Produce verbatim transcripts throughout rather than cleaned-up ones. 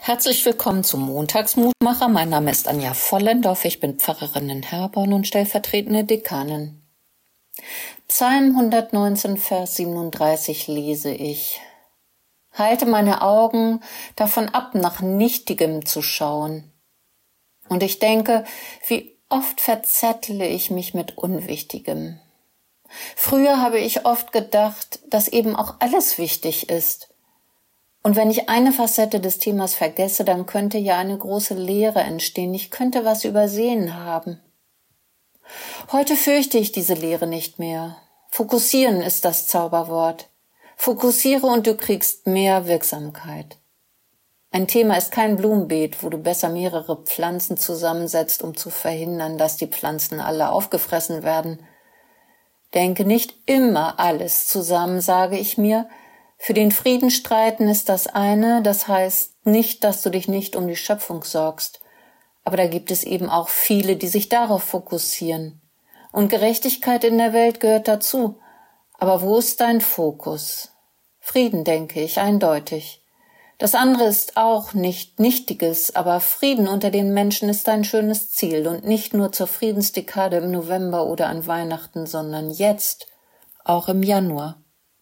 Herzlich willkommen zum Montagsmutmacher. Mein Name ist Anja Vollendorf. Ich bin Pfarrerin in Herborn und stellvertretende Dekanin. Psalm hundertneunzehn, Vers siebenunddreißig lese ich. Halte meine Augen davon ab, nach Nichtigem zu schauen. Und ich denke, wie oft verzettle ich mich mit Unwichtigem. Früher habe ich oft gedacht, dass eben auch alles wichtig ist. Und wenn ich eine Facette des Themas vergesse, dann könnte ja eine große Leere entstehen. Ich könnte was übersehen haben. Heute fürchte ich diese Leere nicht mehr. Fokussieren ist das Zauberwort. Fokussiere und du kriegst mehr Wirksamkeit. Ein Thema ist kein Blumenbeet, wo du besser mehrere Pflanzen zusammensetzt, um zu verhindern, dass die Pflanzen alle aufgefressen werden. Denke nicht immer alles zusammen, sage ich mir. Für den Frieden streiten ist das eine, das heißt nicht, dass du dich nicht um die Schöpfung sorgst. Aber da gibt es eben auch viele, die sich darauf fokussieren. Und Gerechtigkeit in der Welt gehört dazu. Aber wo ist dein Fokus? Frieden, denke ich, eindeutig. Das andere ist auch nicht Nichtiges, aber Frieden unter den Menschen ist ein schönes Ziel und nicht nur zur Friedensdekade im November oder an Weihnachten, sondern jetzt, auch im Januar.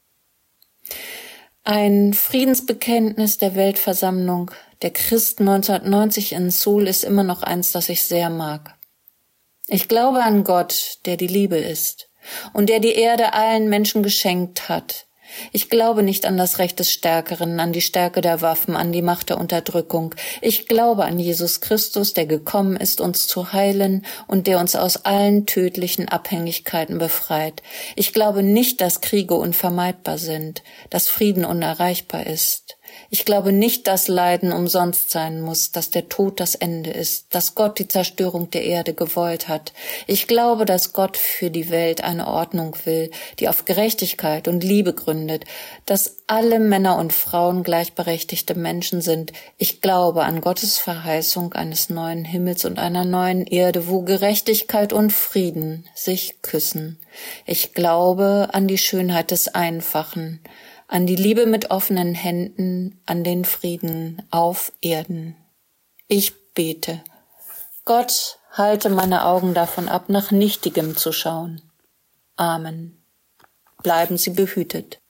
Ein Friedensbekenntnis der Weltversammlung der Christen neunzehnhundertneunzig in Seoul ist immer noch eins, das ich sehr mag. Ich glaube an Gott, der die Liebe ist und der die Erde allen Menschen geschenkt hat. Ich glaube nicht an das Recht des Stärkeren, an die Stärke der Waffen, an die Macht der Unterdrückung. Ich glaube an Jesus Christus, der gekommen ist, uns zu heilen und der uns aus allen tödlichen Abhängigkeiten befreit. Ich glaube nicht, dass Kriege unvermeidbar sind, dass Frieden unerreichbar ist. Ich glaube nicht, dass Leiden umsonst sein muss, dass der Tod das Ende ist, dass Gott die Zerstörung der Erde gewollt hat. Ich glaube, dass Gott für die Welt eine Ordnung will, die auf Gerechtigkeit und Liebe gründet, dass alle Männer und Frauen gleichberechtigte Menschen sind. Ich glaube an Gottes Verheißung eines neuen Himmels und einer neuen Erde, wo Gerechtigkeit und Frieden sich küssen. Ich glaube an die Schönheit des Einfachen, an die Liebe mit offenen Händen, an den Frieden auf Erden. Ich bete. Gott, halte meine Augen davon ab, nach Nichtigem zu schauen. Amen. Bleiben Sie behütet.